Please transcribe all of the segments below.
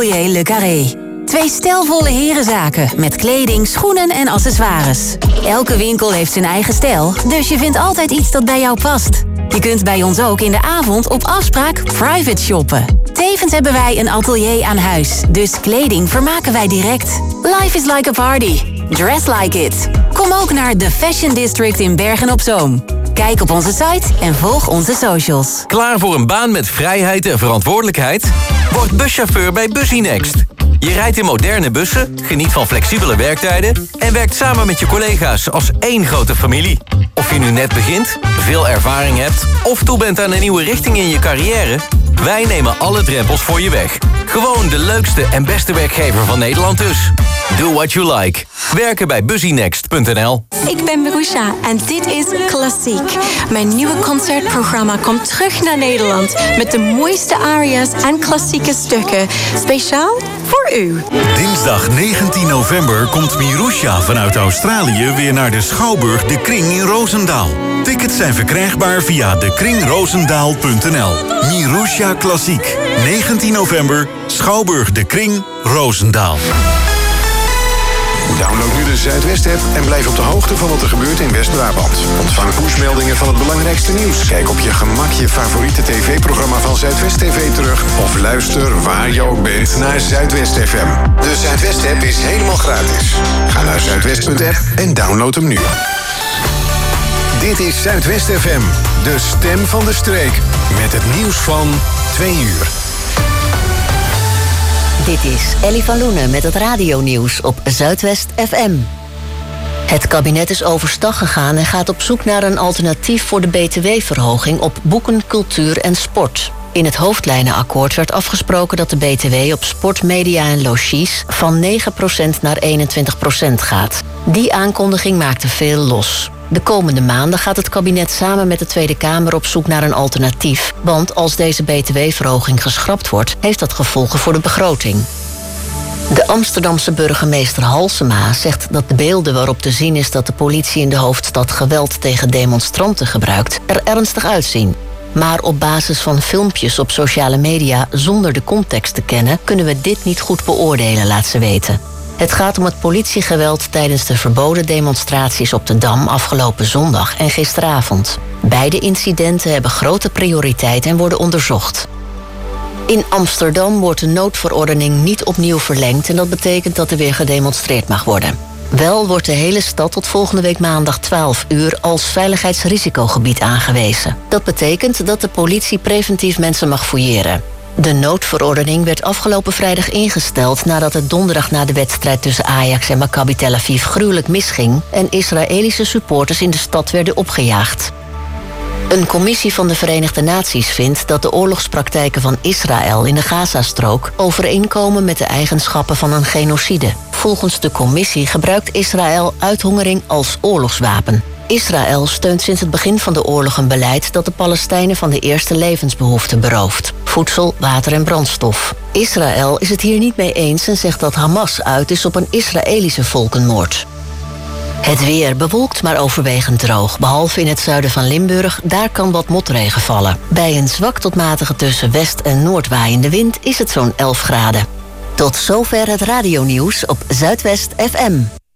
Atelier Le Carré. 2 stijlvolle herenzaken met kleding, schoenen en accessoires. Elke winkel heeft zijn eigen stijl, dus je vindt altijd iets dat bij jou past. Je kunt bij ons ook in de avond op afspraak private shoppen. Tevens hebben wij een atelier aan huis, dus kleding vermaken wij direct. Life is like a party. Dress like it. Kom ook naar The Fashion District in Bergen-op-Zoom. Kijk op onze site en volg onze socials. Klaar voor een baan met vrijheid en verantwoordelijkheid? Word buschauffeur bij Busynext. Je rijdt in moderne bussen, geniet van flexibele werktijden en werkt samen met je collega's als één grote familie. Of je nu net begint, veel ervaring hebt of toe bent aan een nieuwe richting in je carrière, wij nemen alle drempels voor je weg. Gewoon de leukste en beste werkgever van Nederland dus. Do what you like. Werken bij Busynext.nl. Ik ben Marusha en dit is Klassiek. Mijn nieuwe concertprogramma komt terug naar Nederland met de mooiste aria's en klassieke stukken. Speciaal voor u. Dinsdag 19 november komt Marusha vanuit Australië weer naar de Schouwburg De Kring in Roosendaal. Tickets zijn verkrijgbaar via dekringroosendaal.nl. Marusha Klassiek. 19 november, Schouwburg De Kring, Roosendaal. Download nu de Zuidwest-app en blijf op de hoogte van wat er gebeurt in West-Brabant. Ontvang pushmeldingen van het belangrijkste nieuws. Kijk op je gemak je favoriete tv-programma van Zuidwest TV terug. Of luister waar je ook bent naar Zuidwest FM. De Zuidwest-app is helemaal gratis. Ga naar zuidwest.app en download hem nu. Dit is Zuidwest FM, de stem van de streek. Met het nieuws van 2 uur. Dit is Ellie van Loenen met het radionieuws op Zuidwest FM. Het kabinet is overstag gegaan en gaat op zoek naar een alternatief voor de btw-verhoging op boeken, cultuur en sport. In het hoofdlijnenakkoord werd afgesproken dat de btw op sport, media en logies van 9% naar 21% gaat. Die aankondiging maakte veel los. De komende maanden gaat het kabinet samen met de Tweede Kamer op zoek naar een alternatief. Want als deze btw-verhoging geschrapt wordt, heeft dat gevolgen voor de begroting. De Amsterdamse burgemeester Halsema zegt dat de beelden waarop te zien is dat de politie in de hoofdstad geweld tegen demonstranten gebruikt, er ernstig uitzien. Maar op basis van filmpjes op sociale media zonder de context te kennen, kunnen we dit niet goed beoordelen, laat ze weten. Het gaat om het politiegeweld tijdens de verboden demonstraties op de Dam afgelopen zondag en gisteravond. Beide incidenten hebben grote prioriteit en worden onderzocht. In Amsterdam wordt de noodverordening niet opnieuw verlengd en dat betekent dat er weer gedemonstreerd mag worden. Wel wordt de hele stad tot volgende week maandag 12 uur als veiligheidsrisicogebied aangewezen. Dat betekent dat de politie preventief mensen mag fouilleren. De noodverordening werd afgelopen vrijdag ingesteld nadat het donderdag na de wedstrijd tussen Ajax en Maccabi Tel Aviv gruwelijk misging en Israëlische supporters in de stad werden opgejaagd. Een commissie van de Verenigde Naties vindt dat de oorlogspraktijken van Israël in de Gazastrook overeenkomen met de eigenschappen van een genocide. Volgens de commissie gebruikt Israël uithongering als oorlogswapen. Israël steunt sinds het begin van de oorlog een beleid dat de Palestijnen van de eerste levensbehoeften berooft: voedsel, water en brandstof. Israël is het hier niet mee eens en zegt dat Hamas uit is op een Israëlische volkenmoord. Het weer bewolkt maar overwegend droog, behalve in het zuiden van Limburg. Daar kan wat motregen vallen. Bij een zwak tot matige tussen west- en noordwaaiende wind is het zo'n 11 graden. Tot zover het radionieuws op Zuidwest FM.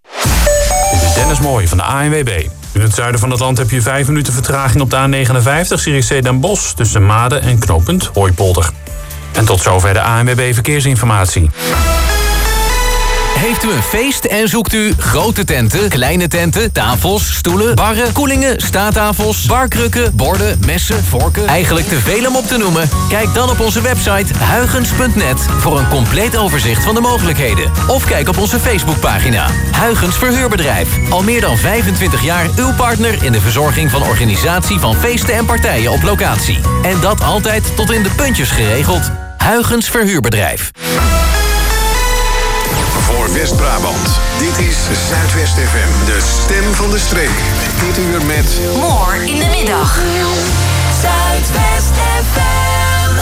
Dit is Dennis Mooij van de ANWB. In het zuiden van het land heb je 5 minuten vertraging op de A59 Zierikzee Den Bosch tussen Maden en knooppunt Hooipolder. En tot zover de ANWB Verkeersinformatie. Heeft u een feest en zoekt u grote tenten, kleine tenten, tafels, stoelen, barren, koelingen, staattafels, barkrukken, borden, messen, vorken, eigenlijk te veel om op te noemen? Kijk dan op onze website huygens.net voor een compleet overzicht van de mogelijkheden. Of kijk op onze Facebookpagina Huygens Verhuurbedrijf. Al meer dan 25 jaar uw partner in de verzorging van organisatie van feesten en partijen op locatie. En dat altijd tot in de puntjes geregeld. Huygens Verhuurbedrijf. Voor West-Brabant. Dit is Zuidwest FM, de stem van de streek. Dit uur met... More in de middag. Zuidwest FM.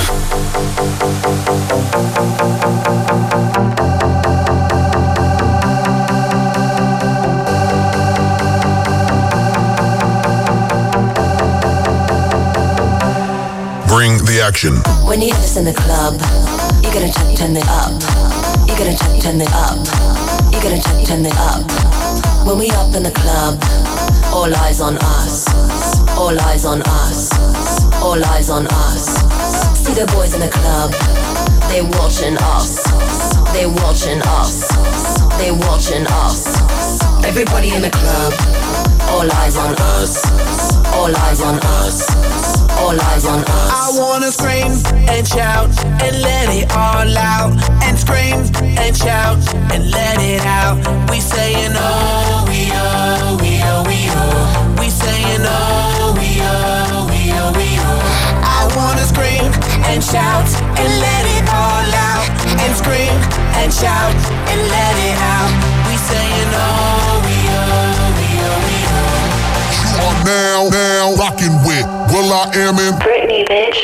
Bring the action. When you in the club, you gotta turn it up. You gotta turn it up. You gotta turn it up. When we up in the club, all eyes on us. All eyes on us. All eyes on us. See the boys in the club, they watching us. They watching us. They watching us. Everybody in the club, all eyes on us. All eyes on us. All eyes on us. I wanna scream and shout and let it all out. And scream and shout and let it out. We saying oh, we oh, we oh, we oh. We saying oh, we oh, we oh, we oh. I wanna scream and shout and let it all out. And scream and shout and let it out. We saying oh, we oh, we oh, we oh. You are now rocking with will.i.am in Britney, bitch.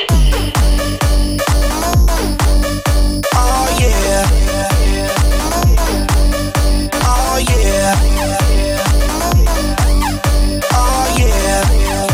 Oh yeah. Oh yeah. Oh yeah.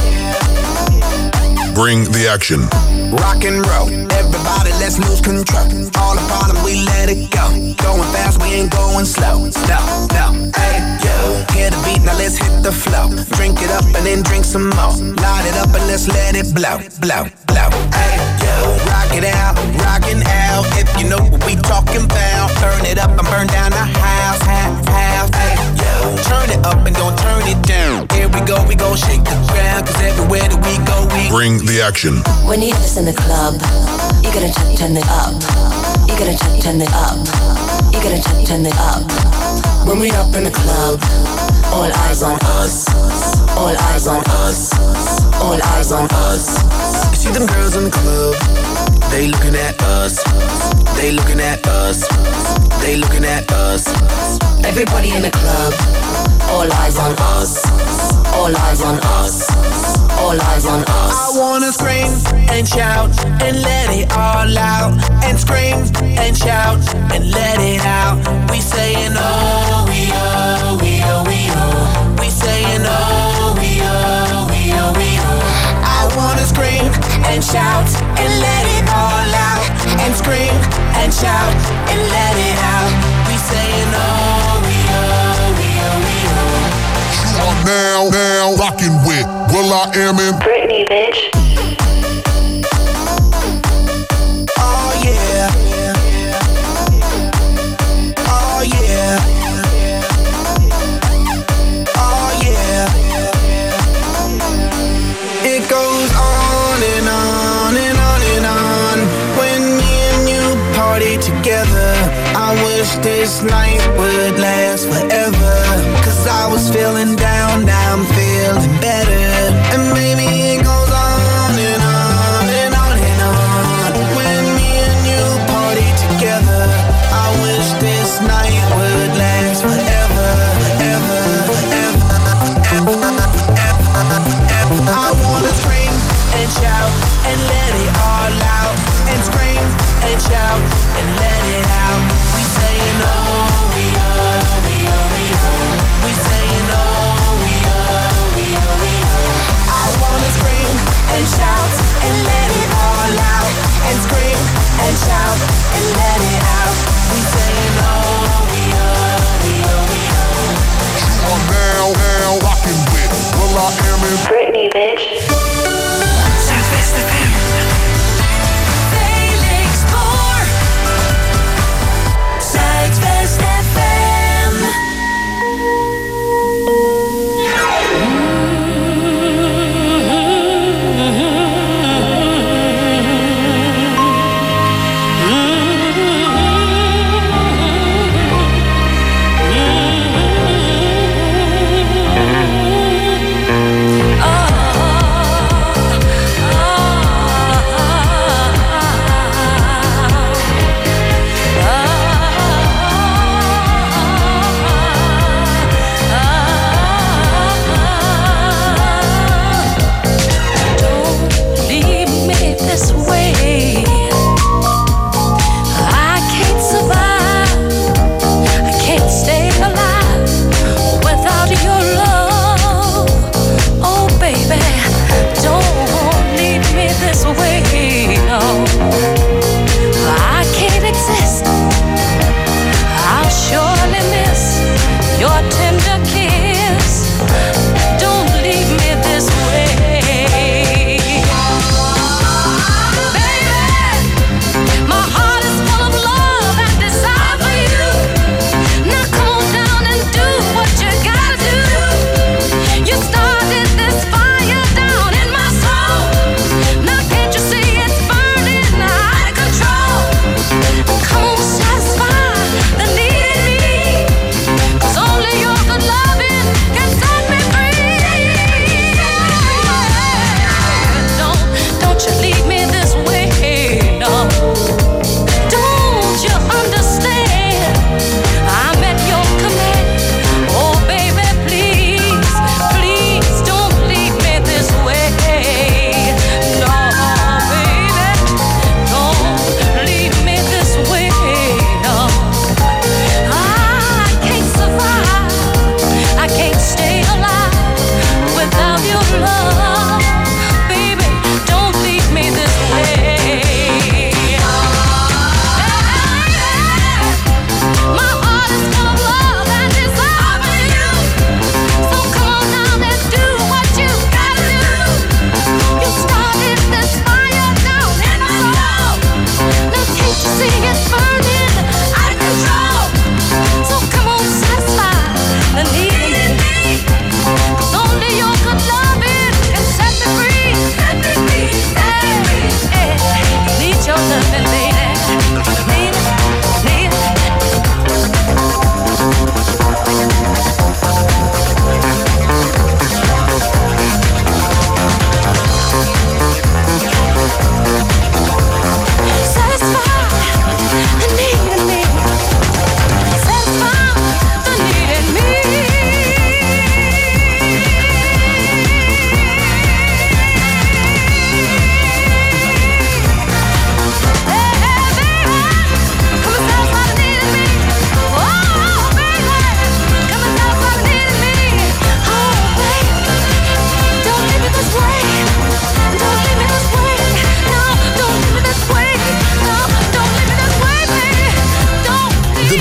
Bring the action. Rock and roll, everybody let's lose control. All the problem, we let it go. Going fast, we ain't going slow. No, hey, yo. Hear the beat, now let's hit the flow. Drink it up and then drink some more. Light it up and let's let it blow. Hey, yo. Rock it out, rockin' out. If you know what we talking about. Burn it up and burn down the house. Hey, yo. Turn it up and don't turn it down. Here we go shake the ground. Cause everywhere that we go, we bring the action. When you this in the club, you gotta turn it up. You gotta turn it up. You gotta turn it up. When we up in the club, all eyes on us. All eyes on us. All eyes on us. You see them girls in the club, they looking at us. They looking at us. They looking at us. Everybody in the club, all eyes on us. All eyes on us. All eyes on us. I wanna scream and shout and let it all out. And scream and shout and let it out. We saying oh, we oh, we oh, we oh. We saying oh, we oh, we oh, we oh. I wanna scream and shout and let it all out. And scream and shout and let it out. We saying oh, we oh, we oh, we oh. You are now rocking with will.i.am in Britney, bitch. Oh yeah. Oh yeah. Oh yeah. It goes on and on and on and on. When me and you party together, I wish this night would last forever. Cause I was feeling down, now I'm feeling better. And maybe it goes on and on and on and on. When me and you party together, I wish this night would last forever, ever, ever, ever, ever, ever. I wanna scream and shout and let it all out. And scream and shout and let it out. We saying oh, we oh, we oh, we oh. We saying oh, we oh, we oh, we oh. I wanna scream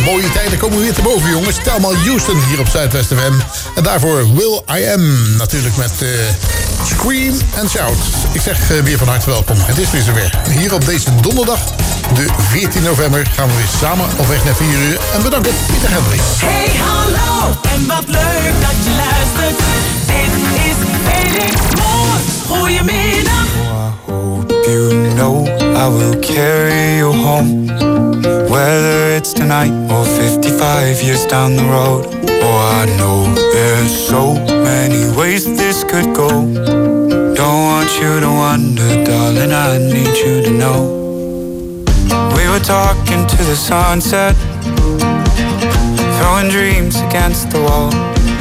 mooie tijden komen weer te boven, jongens. Thelma Houston hier op Zuidwest FM. En daarvoor Will I Am. Natuurlijk met Scream and Shout. Ik zeg weer van harte welkom. Het is weer zover. Hier op deze donderdag, de 14 november, gaan we weer samen op weg naar 4 uur. En bedankt Pieter Hendricks. Hey, hallo. En wat leuk dat je luistert. Dit is Felix Moore. Goedemiddag. I hope you know I will carry you home. Whether it's tonight or 55 years down the road. Oh, I know there's so many ways this could go. Don't want you to wonder, darling, I need you to know. We were talking to the sunset, throwing dreams against the wall.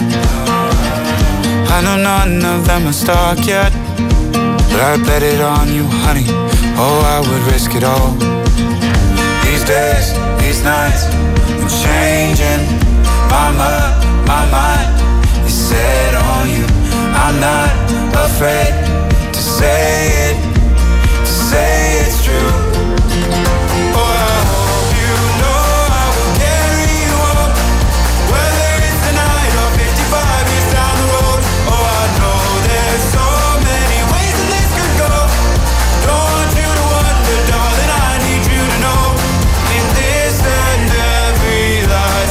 I know none of them are stuck yet, but I bet it on you, honey. Oh, I would risk it all. These days, these nights, I'm changing my mind is set on you. I'm not afraid to say it's true. Oh, I hope you know I will carry you home. Whether it's tonight or 55 years down the road. Oh, I know there's so many ways that this could go. Don't want you to wonder, darling, I need you to know. In this and every life,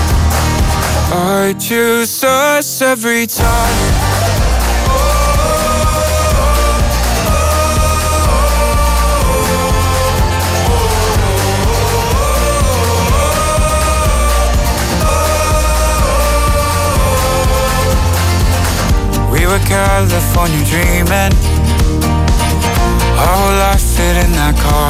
I choose us every time. We were California dreaming, our whole life fit in that car.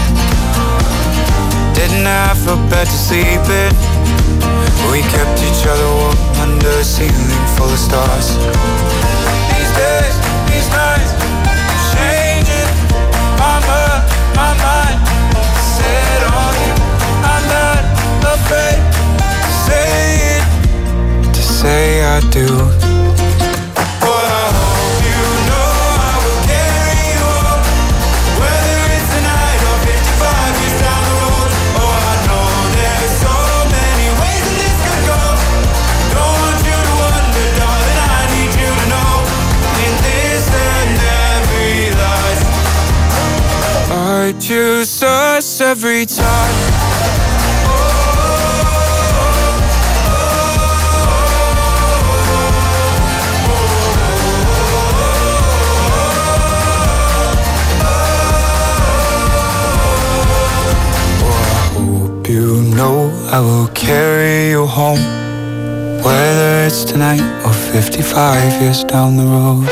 Didn't have a bed to sleep in, we kept each other warm under a ceiling full of stars. These days, these nights, changing my mind, set on you. I'm not afraid to say I do. I choose us every time. You know I will carry you home. Whether it's tonight or 55 years down the road.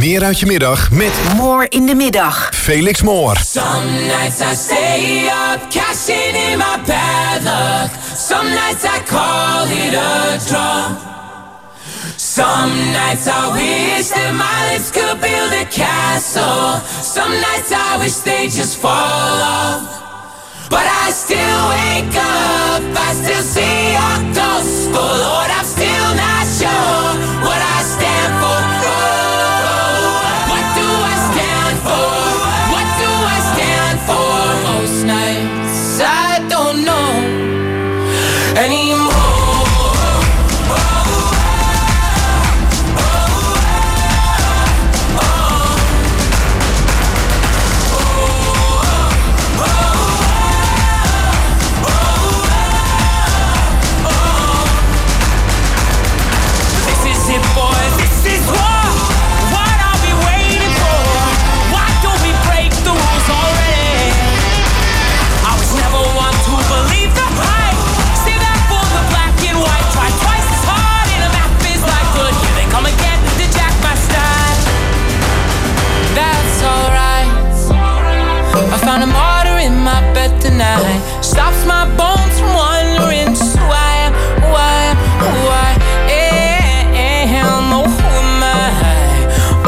meer uit je middag met Moore in de middag. Felix Moore. Some nights I stay up, cashing in my bad luck. Some nights I call it a draw. Some nights I wish that my lips could build a castle. Some nights I wish they just fall off. But I still wake up, I still see your ghost. Oh Lord, I'm still not sure what I stand for. What do I stand for? What do I stand for? Most nights I don't know anymore. Found a martyr in my bed tonight. Stops my bones from wandering. So who I am, who I am, who I am. Oh, who am I?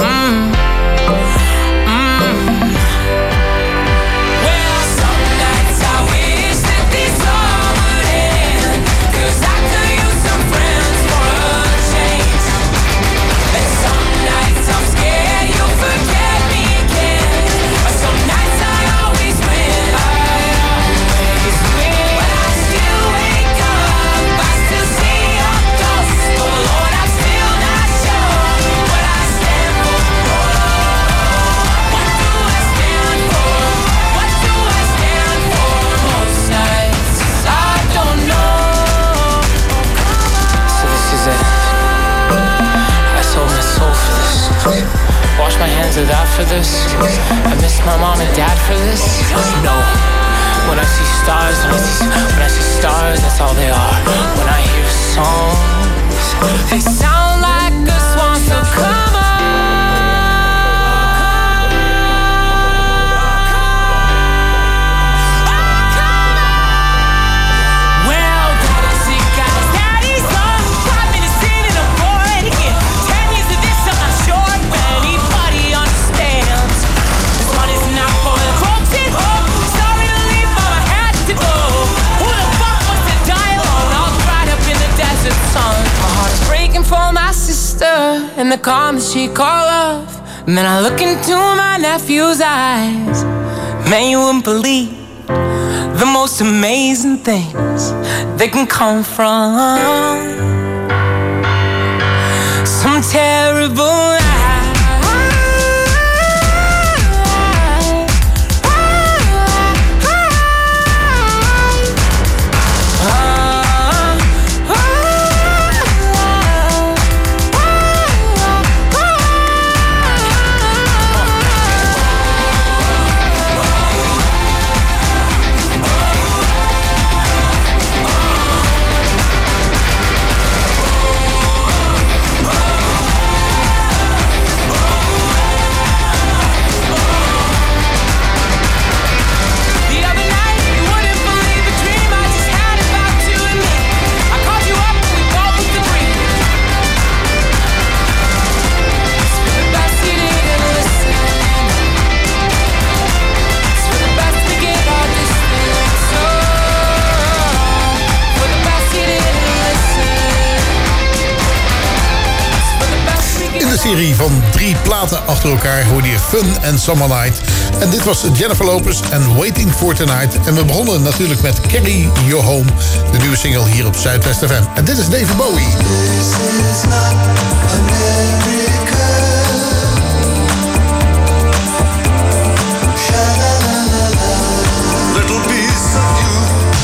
Well, some nights I wish that this all would end, 'cause I could use some friends for a change. And some nights I'm scared you'll forget me again. But some nights I always win. But I still wake up, I still see your ghost. Oh Lord, I'm still not sure what I stand for. What do I stand for? What do I stand for? Most nights I don't know. So this is it. I sold my soul for this. Wash my hands of that for this. I miss my mom and dad for this. No. When I see stars, when I see stars, that's all they are. When I hear songs, they sound like a swan, so come on. Well, daddy's sick, got his daddy's on. 5 minutes in and I'm bored again. 10 years of this, I'm not sure if anybody understands. This one is not for the folks at home. Sorry to leave, but I had to go. Who the fuck wants to die alone? All dried up in the desert sun. My heart is breaking for my sister and the calm that she called love. And then I look into my nephew's eyes. Man, you wouldn't believe the most amazing things that can come from some terrible night. Serie van 3 platen achter elkaar hoorde je Fun and Summer Night. En dit was Jennifer Lopez en Waiting for Tonight. En we begonnen natuurlijk met Carry Your Home, de nieuwe single hier op Zuidwest FM. En dit is David Bowie. This is not America. Little piece of you,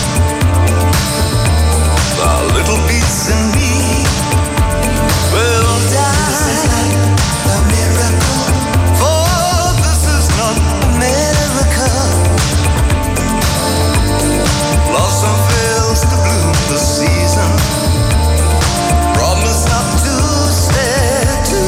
a little piece in me will die. A miracle, for this is not America. Blossom fails to bloom this season. Promise not to stay too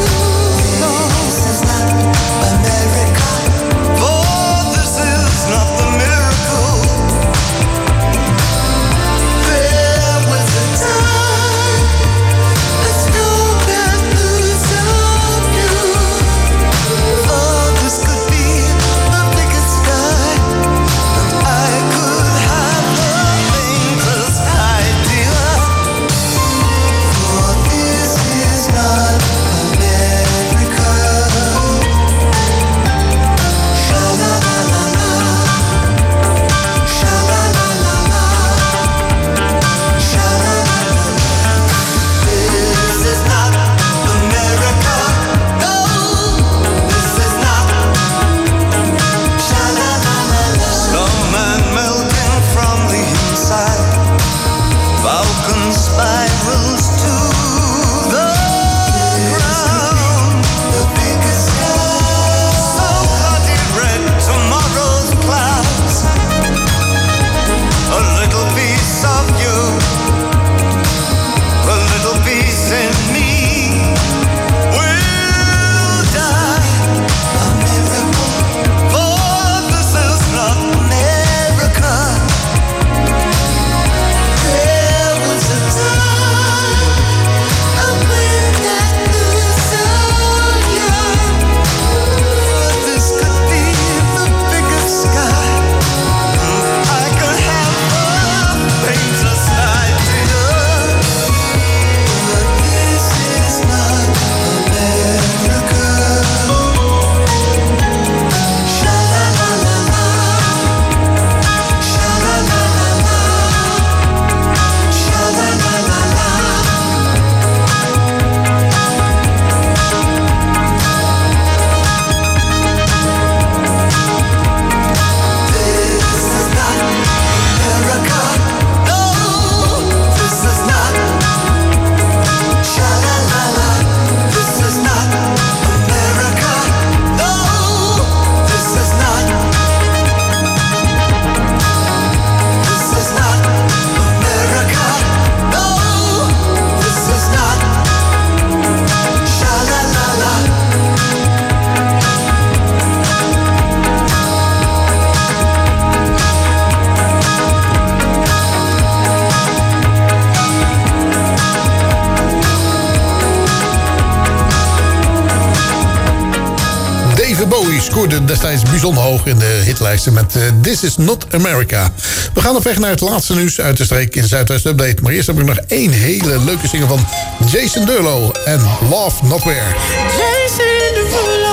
David Bowie scoorde destijds bijzonder hoog in de hitlijsten met This Is Not America. We gaan op weg naar het laatste nieuws uit de streek in Zuidwest Update. Maar eerst heb ik nog één hele leuke single van Jason Derulo en Love Not Where. Jason Derulo.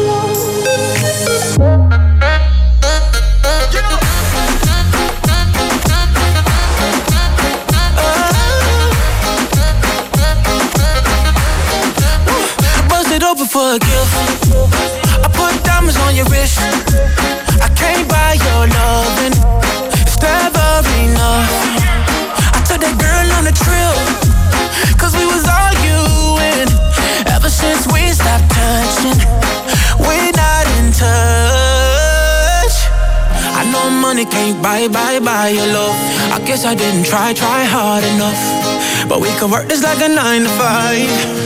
Open for a gift. I put diamonds on your wrist. I can't buy your loving. It's never enough. I took that girl on a trip, 'cause we was arguing. Ever since we stopped touching, we're not in touch. I know money can't buy your love. I guess I didn't try hard enough. But we can work this like a 9 to 5.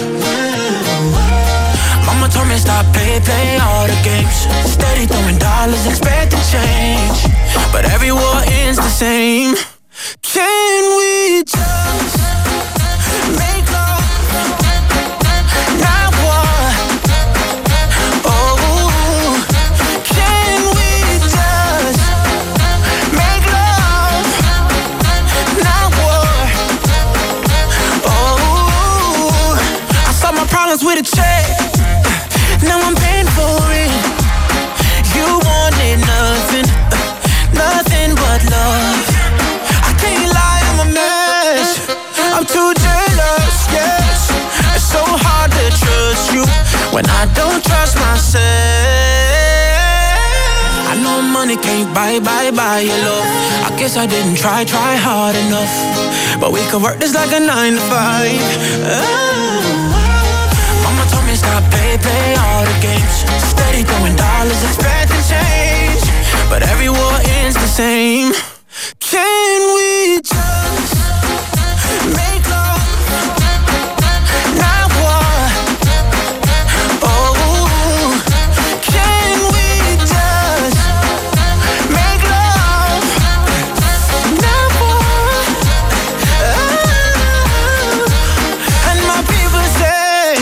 Mama told me stop play all the games. Steady throwing dollars, expecting change. But every war ends the same. Can we just make love, not war? Oh, can we just make love, not war? Oh, I solve my problems with a check. Now I'm paying for it. You wanted nothing but love. I can't lie, I'm a mess. I'm too jealous, yes. It's so hard to trust you when I don't trust myself. I know money can't buy your love. I guess I didn't try hard enough. But we can work this like a 9 to 5. Told me stop play all the games. Steady throwing dollars, expecting change. But every war ends the same. Can we just make love, not war? Oh, can we just make love, not war? Oh, and my people say,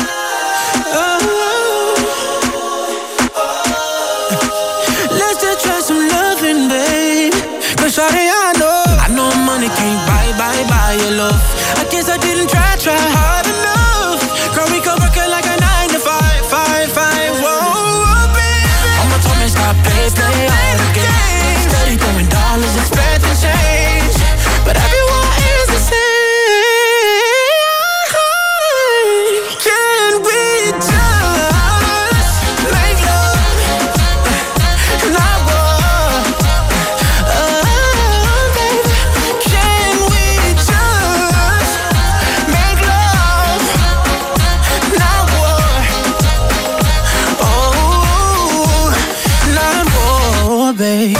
let's just try some loving, babe. 'Cause shawty, I know money can't buy your love. I guess I didn't try hard enough. Girl, we could work it like a 9 to 5. Whoa, baby. Mama told me stop play all the games. Steady throwing dollars, expecting change. But everyone is the same. Can we just make love, not war? Oh, baby. Can we just make love, not war? Oh, not war, baby.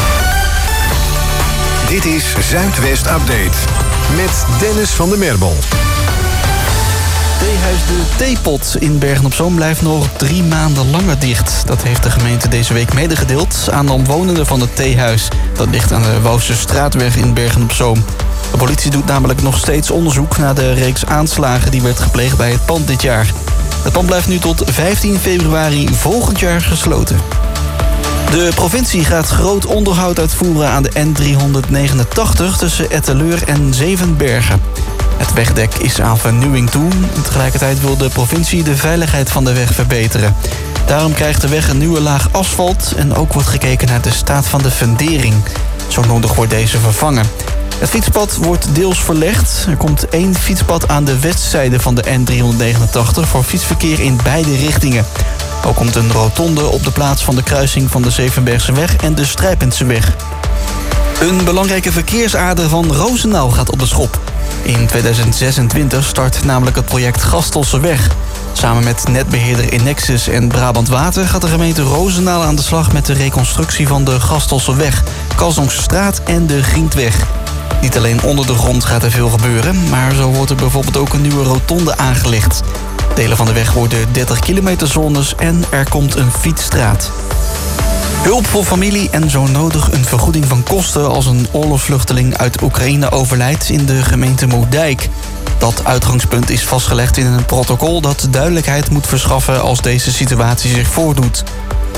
Dit is Zuidwest Update met Dennis van der Merbel. Theehuis De Theepot in Bergen-op-Zoom blijft nog 3 maanden langer dicht. Dat heeft de gemeente deze week medegedeeld aan de omwonenden van het theehuis. Dat ligt aan de Wouwse Straatweg in Bergen-op-Zoom. De politie doet namelijk nog steeds onderzoek naar de reeks aanslagen die werd gepleegd bij het pand dit jaar. Het pand blijft nu tot 15 februari volgend jaar gesloten. De provincie gaat groot onderhoud uitvoeren aan de N389 tussen Etteleur en Zevenbergen. Het wegdek is aan vernieuwing toe. Tegelijkertijd wil de provincie de veiligheid van de weg verbeteren. Daarom krijgt de weg een nieuwe laag asfalt en ook wordt gekeken naar de staat van de fundering. Zo nodig wordt deze vervangen. Het fietspad wordt deels verlegd. Er komt 1 fietspad aan de westzijde van de N389 voor fietsverkeer in beide richtingen. Ook komt een rotonde op de plaats van de kruising van de Zevenbergseweg en de Strijpenseweg. Een belangrijke verkeersader van Roosendaal gaat op de schop. In 2026 start namelijk het project Gastelseweg. Samen met netbeheerder Inexus en Brabant Water gaat de gemeente Roosendaal aan de slag met de reconstructie van de Gastelseweg, Kalsdonksstraat en de Grientweg. Niet alleen onder de grond gaat er veel gebeuren, maar zo wordt er bijvoorbeeld ook een nieuwe rotonde aangelegd. Delen van de weg worden 30 kilometer zones en er komt een fietsstraat. Hulp voor familie en zo nodig een vergoeding van kosten als een oorlogsvluchteling uit Oekraïne overlijdt in de gemeente Moerdijk. Dat uitgangspunt is vastgelegd in een protocol dat duidelijkheid moet verschaffen als deze situatie zich voordoet.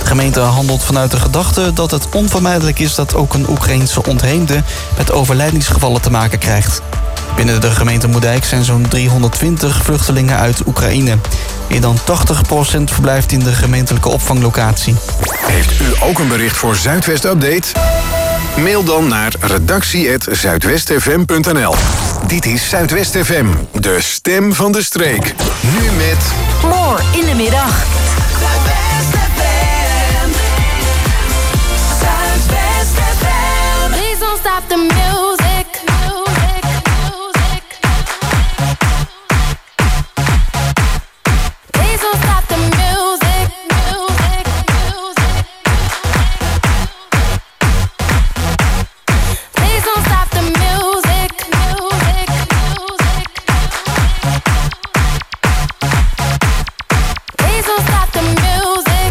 De gemeente handelt vanuit de gedachte dat het onvermijdelijk is dat ook een Oekraïense ontheemde met overlijdingsgevallen te maken krijgt. Binnen de gemeente Moerdijk zijn zo'n 320 vluchtelingen uit Oekraïne. Meer dan 80% verblijft in de gemeentelijke opvanglocatie. Heeft u ook een bericht voor Zuidwest Update? Mail dan naar redactie@zuidwestfm.nl. Dit is Zuidwest FM, de stem van de streek. Nu met... More in de middag. Please don't stop the music. Please don't stop the music. Please don't stop the music. Please don't stop the music.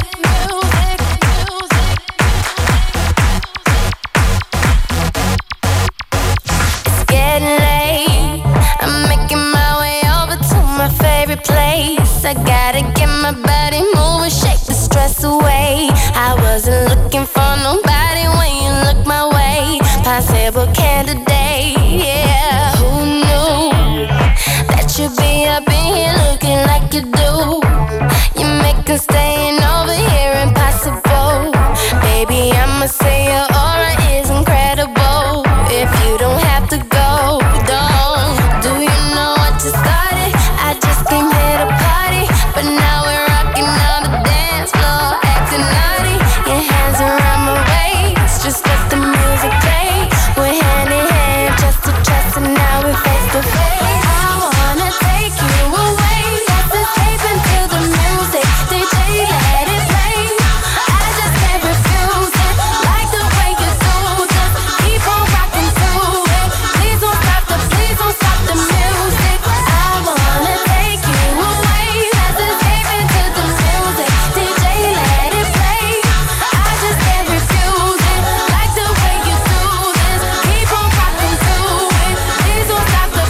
It's getting late. I'm making my way over to my favorite place. I gotta get my body moving, shake the stress away. I wasn't looking for nobody when you look my way. Possible candidate, yeah. Who knew that you'd be up in here looking like you do? You make us staying over here impossible. Baby, I'ma say your aura is incredible. If you don't have to go, don't. Do you know what you started? I just came here to party, but now we're rocking on the dance floor, acting naughty. Your hands around my waist, just let the music play. We're hand in hand, chest to chest, and now we're face to face. I wanna take you away, let's escape into the music. DJ, let it play. I just can't refuse it, like the way you do. Just keep on rocking to it. Please don't stop the music. I wanna take you away, let's escape into the music. DJ, let it play. I just can't refuse it, like the way you do this. Keep on rocking to it. Please don't stop the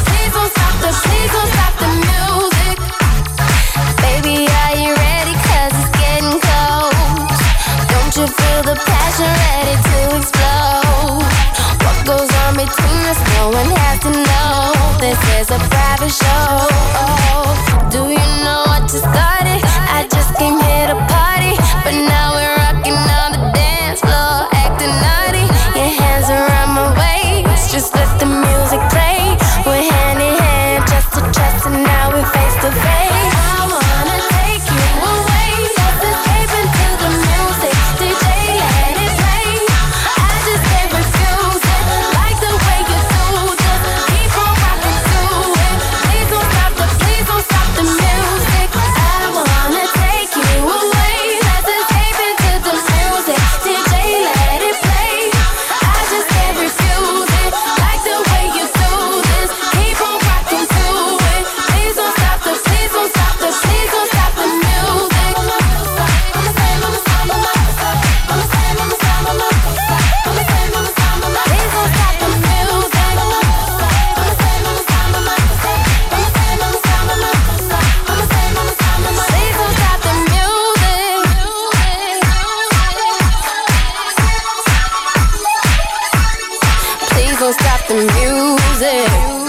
music. Baby, are you ready? 'Cause it's getting close. Don't you feel the passion ready to explode? What goes on between us, no one has to know. This is a private show. Do you know what you started? I just came here to party, but now we're rocking on the dance floor, acting naughty. Your hands around my waist, just let the music play. We're hand in hand, chest to chest, and now we're face to face. I wanna take you away, let's escape into the music. DJ, let it play. I just can't refuse it, like the way you do. Just keep on rocking to it. Please don't stop the music. I wanna take you away, let's escape into the music. DJ, let it play. I just can't refuse it, like the way you do this. Keep on rocking to it. Please don't stop the music. Please don't stop the music.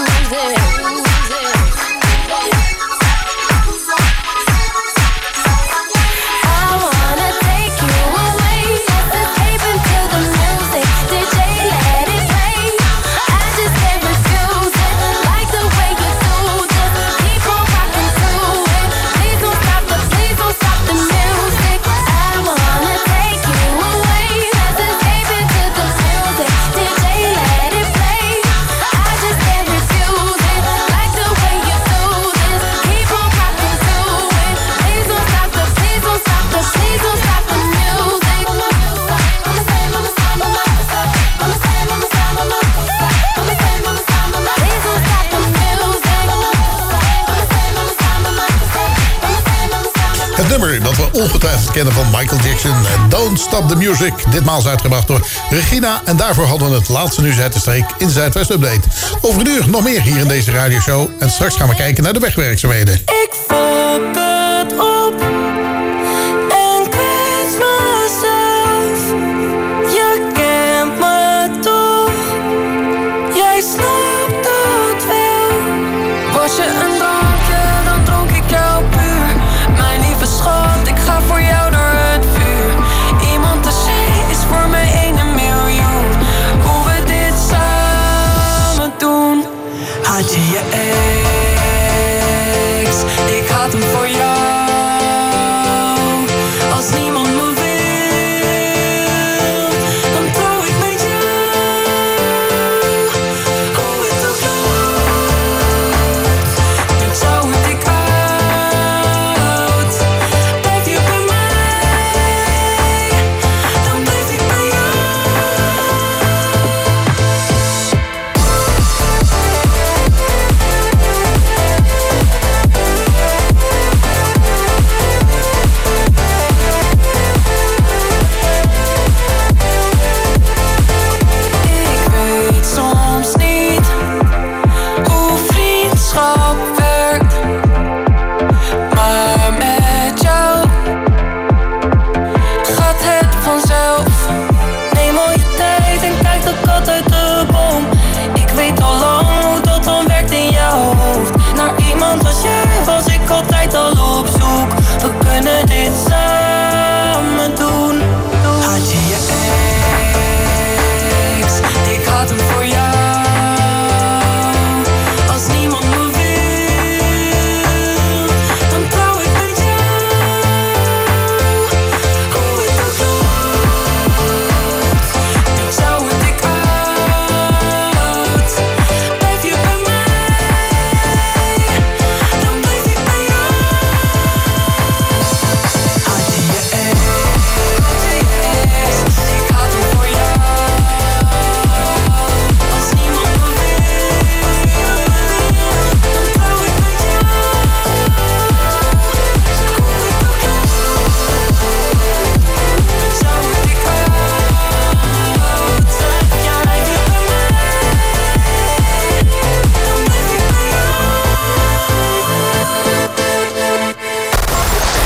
I wanna take you away, let's escape into the music. DJ, let it play. I just can't refuse it, like the way you do. Just keep on rocking to it. Please don't stop the music. I wanna take you away, let's escape into the music. DJ, let it play. I just can't refuse it, like the way you do this. Keep on rocking to it. Please don't stop the music. Het nummer dat we ongetwijfeld kennen van Michael Jackson, Don't Stop the Music. Ditmaal is uitgebracht door Regina. En daarvoor hadden we het laatste nieuws uit de streek in Zuidwest Update. Over een uur nog meer hier in deze radioshow. En straks gaan we kijken naar de wegwerkzaamheden. Ik fok het op en Christmas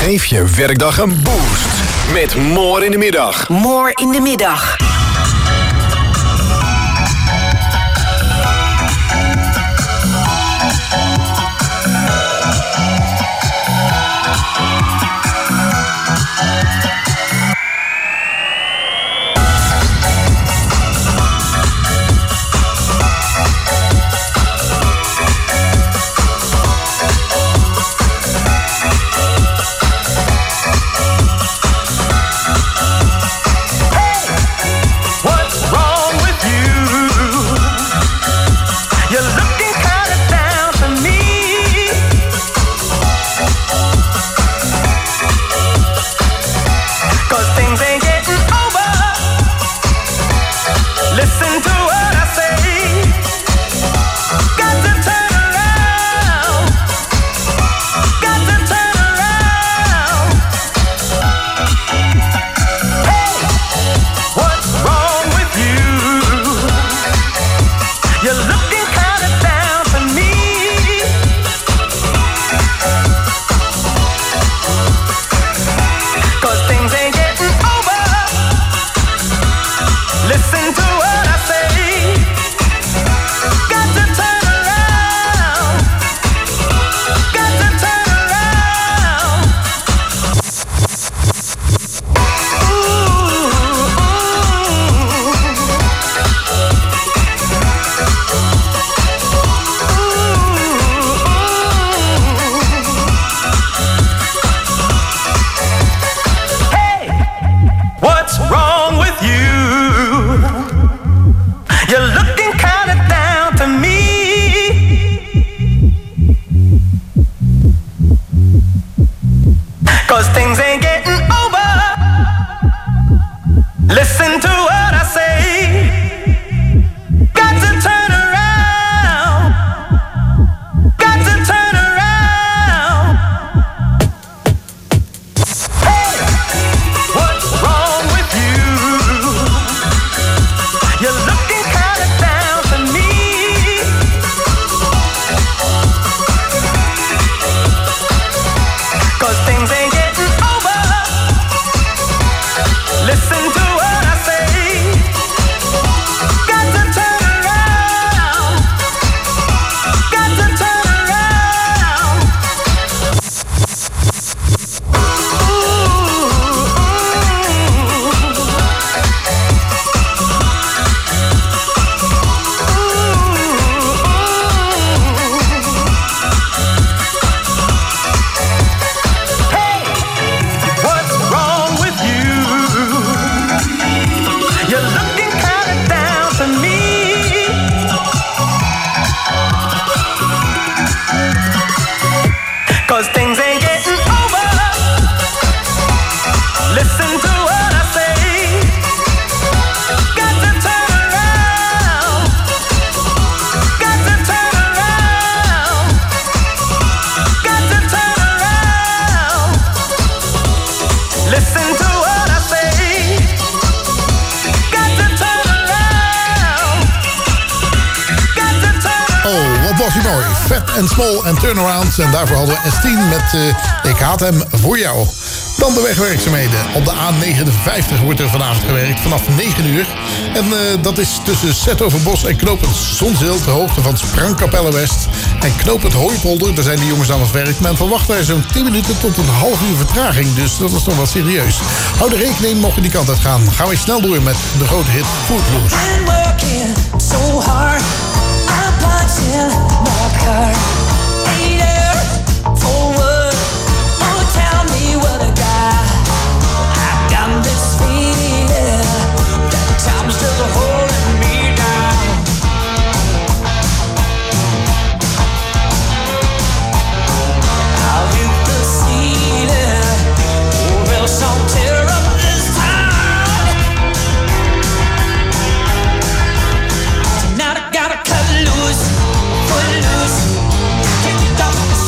Geef je werkdag een boost met More in de Middag. More in de Middag. and Small en Turnaround. En daarvoor hadden we S10 met Ik haat hem voor jou. Dan de wegwerkzaamheden. Op de A59 wordt er vanavond gewerkt vanaf 9 uur. En dat is tussen Zetoverbos en knooppunt Zonzeel, ter hoogte van Sprangkapelle West. En knooppunt Hooipolder, daar zijn die jongens aan het werk. Men verwacht daar zo'n 10 minuten tot een half uur vertraging. Dus dat is nog wel serieus. Hou er rekening, mocht je die kant uit gaan. Gaan we snel door met de grote hit Footloose. I'm working so hard. I'm punching my card. Ain't there for what? Oh, tell me what I got. I got this feeling that time's just holding me down. I'll hit the ceiling. Oh, there's some terror this time. Tonight I gotta cut loose, foot loose. Kick off the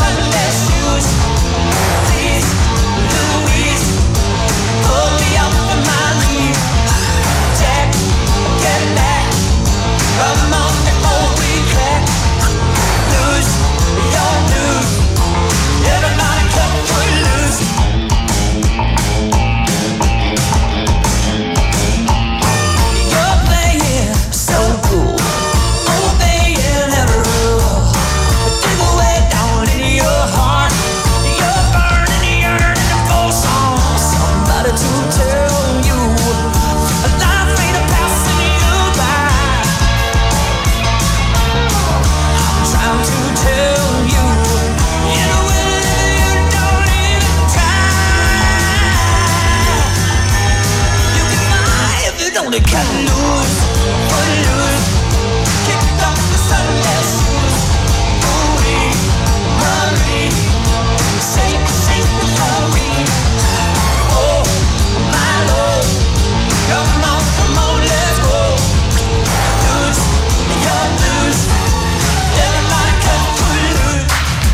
gonna cut loose, footloose. Kicked off the Sunday shoes. Ooh-wee, Marie. Shake, shake the hurry. Oh, my Lord. Come on, let's go. Loose, you're loose. Everybody cut footloose.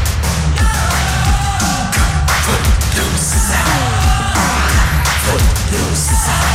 Footloose. Footloose.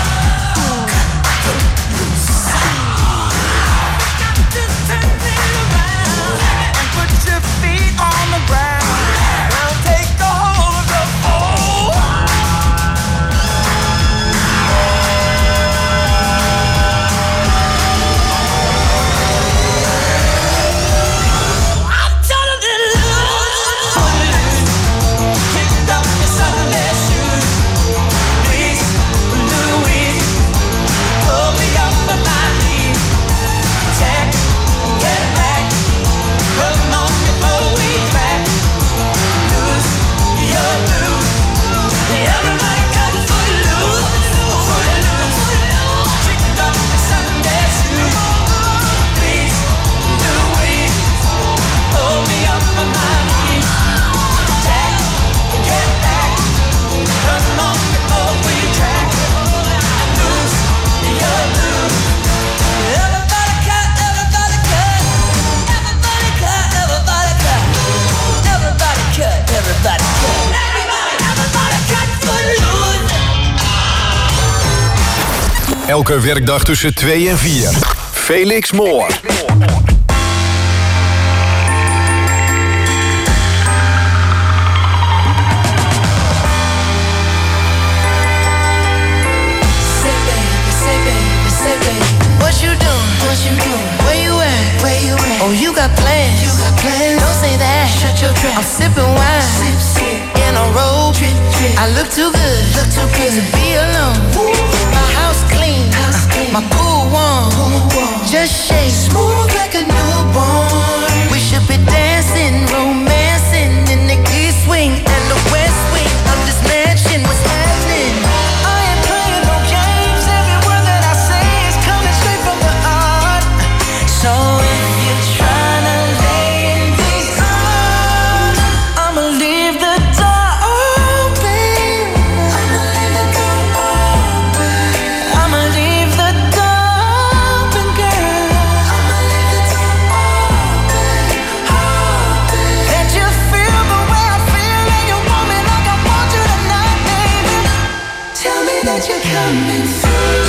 Elke werkdag tussen 2 en 4. Felix Moore. Oh, you got plans. Don't say that. Shut your trap. I'm sipping wine. In a robe. I look too good. To be alone. My house clean. My pool warm. Just shake. Smooth like a newborn. We should be dancing, romancing in the east wing and the west wing of this mansion. What's happening? I ain't playing no games. Every word that I say is coming straight from the heart. So if you're trying to lay in these arms, I'ma leave the door open. I'ma leave the door open, girl. That you feel the way I feel and you want me like I want you tonight, baby. Tell me that you're coming through.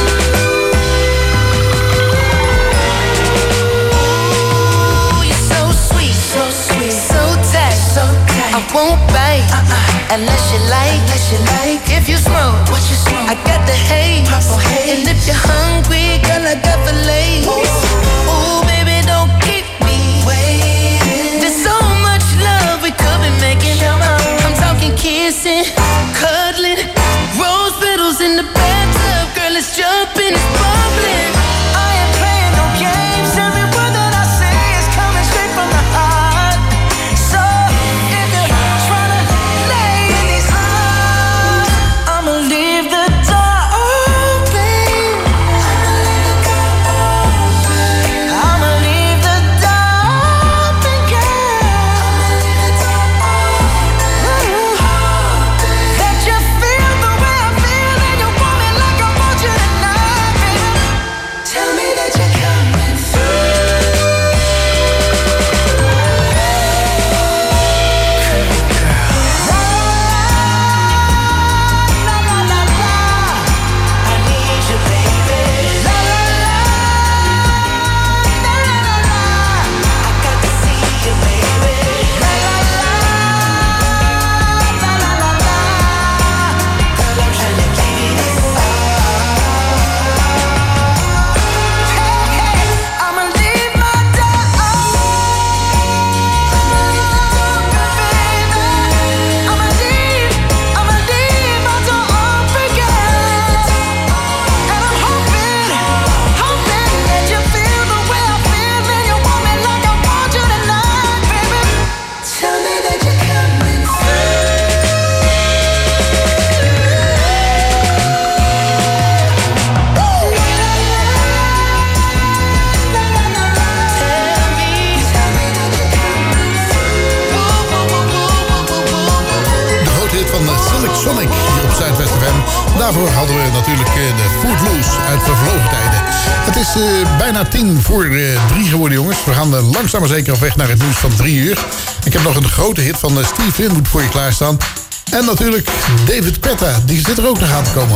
I won't bite unless you like. If you smoke, I got the haze. And if you're hungry, girl, I got the lace. Ooh, baby, don't keep me waiting. There's so much love we could be making. I'm talking kissing, cuddling, rose petals in the bathtub. Girl, it's jumping, it's bubbling. I ain't playing no games. Every word that I say is coming straight from the heart. So if you're trying to lay in these arms, I'ma leave the door open. is bijna 2:50 geworden, jongens. We gaan langzaam maar zeker op weg naar het nieuws van 3 uur. Ik heb nog een grote hit van Steve Winwood voor je klaarstaan. En natuurlijk David Guetta, die zit er ook nog aan te komen.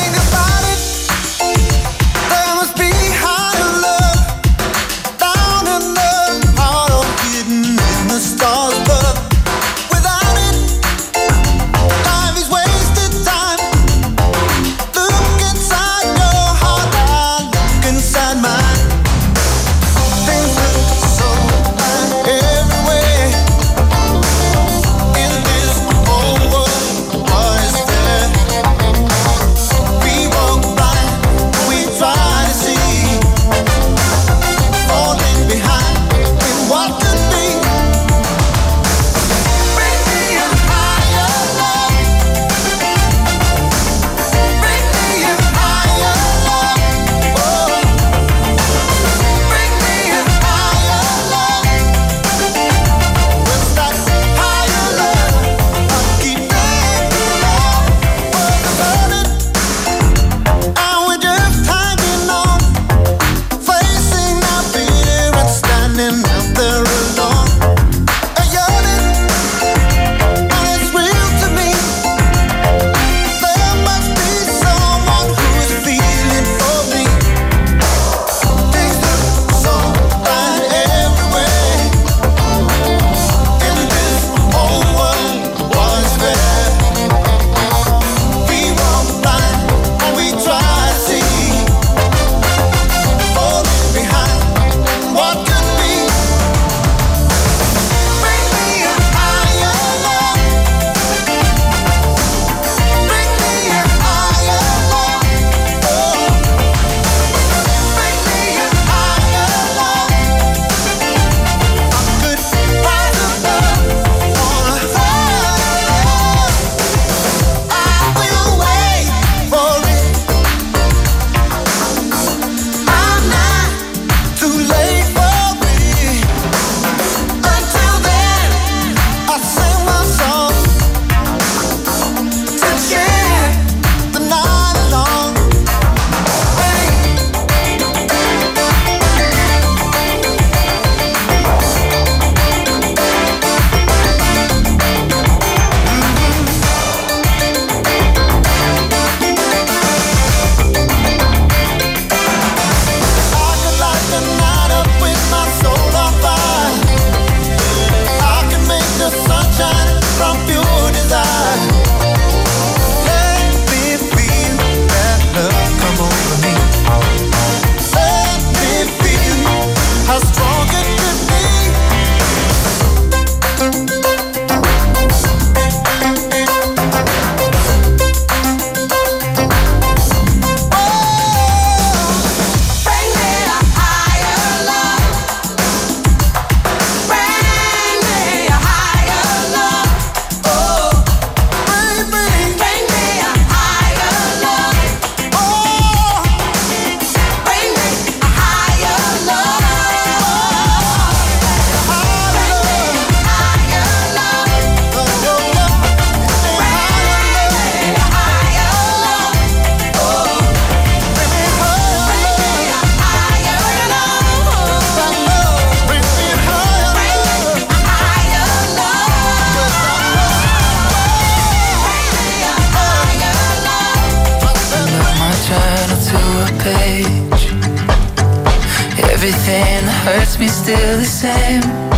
Everything that hurts me still the same.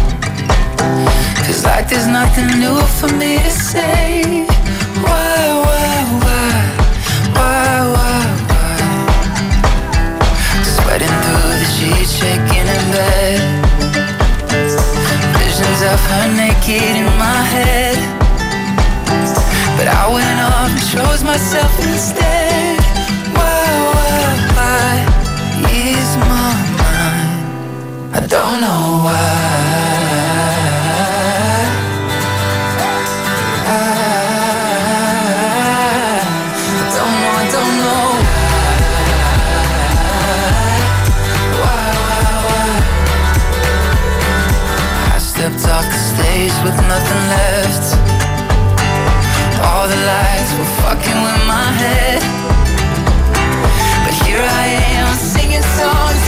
Feels like there's nothing new for me to say. Why? Sweating through the sheets, shaking in bed. Visions of her naked in my head. But I went off and chose myself instead. Why is my mind? I don't know why. I don't know why. I stepped off the stage with nothing left. All the lights were fucking with my head. But here I am singing songs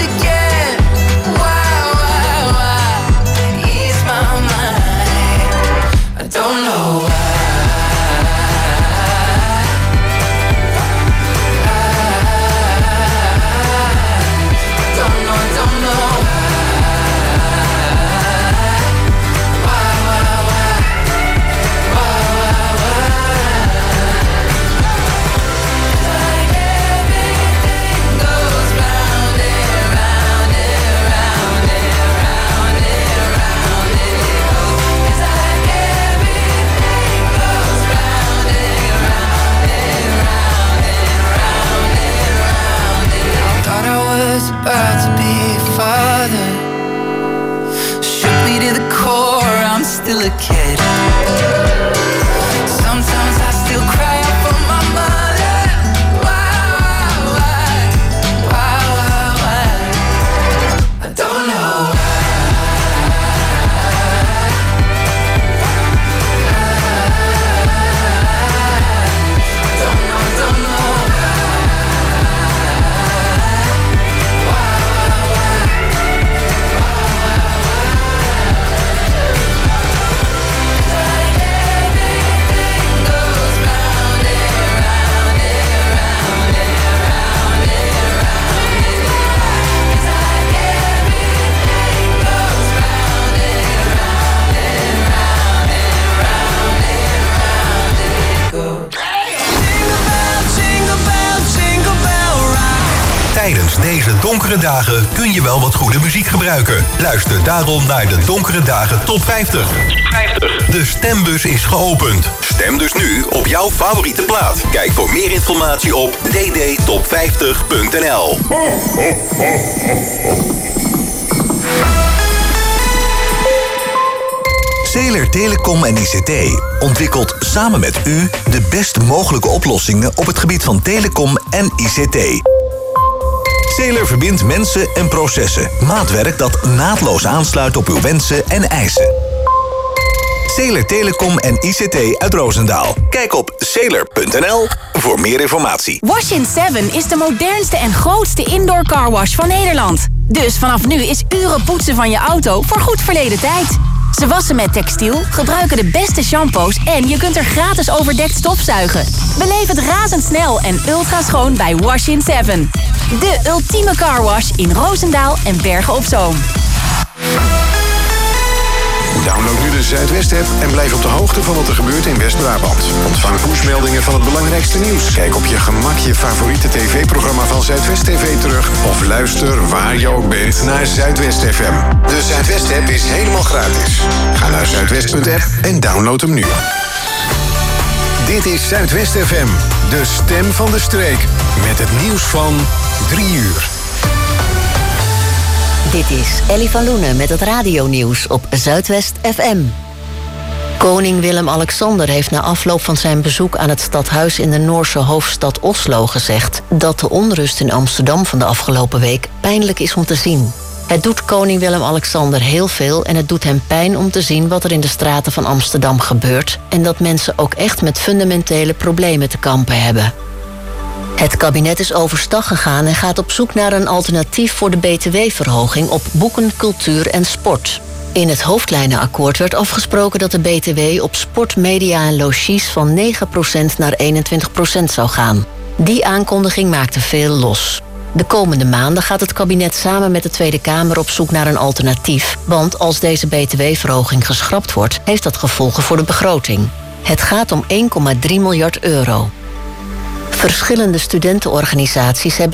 Tijdens deze donkere dagen kun je wel wat goede muziek gebruiken. Luister daarom naar de Donkere Dagen Top 50. De stembus is geopend. Stem dus nu op jouw favoriete plaat. Kijk voor meer informatie op ddtop50.nl. Zeeler Telecom en ICT ontwikkelt samen met u de best mogelijke oplossingen op het gebied van telecom en ICT. Zeeler verbindt mensen en processen. Maatwerk dat naadloos aansluit op uw wensen en eisen. Zeeler Telecom en ICT uit Roosendaal. Kijk op zeeler.nl voor meer informatie. Wash in 7 is de modernste en grootste indoor carwash van Nederland. Dus vanaf nu is uren poetsen van je auto voor goed verleden tijd. Ze wassen met textiel, gebruiken de beste shampoos en je kunt er gratis overdekt stofzuigen. Beleef het razendsnel en ultra schoon bij Wash in 7. De ultieme carwash in Roosendaal en Bergen op Zoom. Download nu de Zuidwest-app en blijf op de hoogte van wat er gebeurt in West-Brabant. Ontvang pushmeldingen van het belangrijkste nieuws. Kijk op je gemak je favoriete tv-programma van Zuidwest TV terug. Of luister waar je ook bent naar Zuidwest FM. De Zuidwest-app is helemaal gratis. Ga naar zuidwest.app en download hem nu. Dit is Zuidwest FM, de stem van de streek. Met het nieuws van 3 uur. Dit is Ellie van Loenen met het radionieuws op Zuidwest FM. Koning Willem-Alexander heeft na afloop van zijn bezoek aan het stadhuis in de Noorse hoofdstad Oslo gezegd dat de onrust in Amsterdam van de afgelopen week pijnlijk is om te zien. Het doet koning Willem-Alexander heel veel en het doet hem pijn om te zien wat er in de straten van Amsterdam gebeurt en dat mensen ook echt met fundamentele problemen te kampen hebben. Het kabinet is overstag gegaan en gaat op zoek naar een alternatief voor de btw-verhoging op boeken, cultuur en sport. In het hoofdlijnenakkoord werd afgesproken dat de btw op sport, media en logies van 9% naar 21% zou gaan. Die aankondiging maakte veel los. De komende maanden gaat het kabinet samen met de Tweede Kamer op zoek naar een alternatief. Want als deze btw-verhoging geschrapt wordt, heeft dat gevolgen voor de begroting. Het gaat om 1,3 miljard euro. Verschillende studentenorganisaties hebben